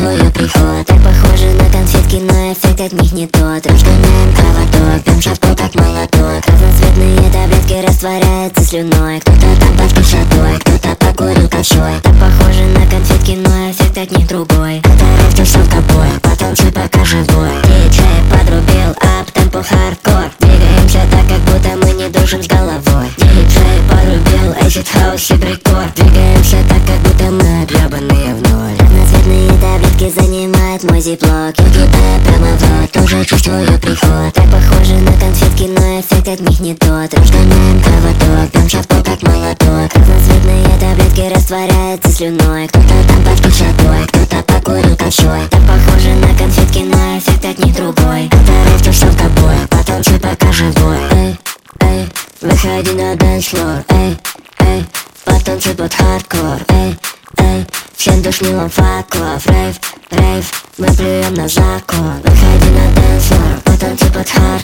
чувствую приход. Так похоже на конфетки, но эффект от них не тот. Разгоняем кровоток, пьем шатку как молоток. Разноцветные таблетки растворяются слюной. Кто-то там под кишотой, кто-то покурил кашой. Так похоже на конфетки, но эффект от них другой. Это рэп, тусовка, бой, потанцуй пока живой. Диджей подрубил ап-темпо хардкор. Двигаемся так, как будто мы не дружим с головой. Диджей подрубил acid house и брейккор. Двигаемся так, как будто мы объебанные в ноль. Разноцветные таблетки занимают мой зиплок. Я кидаю прямо в рот, тоже чувствую приход. Так похоже на конфетки, но эффект от них не тот. Разгоняем кровоток, пьем шатку как молоток. Разноцветные таблетки растворяются слюной. Кто-то там под кишотой, кто-то покурил кашой. Так похоже на конфетки, но эффект от них другой. Это рэп, тусовка, бой, потанцуй пока живой. Эй, эй, выходи на дэнс-флор. Эй, эй, потанцуй под хардкор. Эй, эй, всем душнилом факов. Рейв, рейв, мы плюем на закон. Выходи на дэнс-флор, потанцуй под хардкор.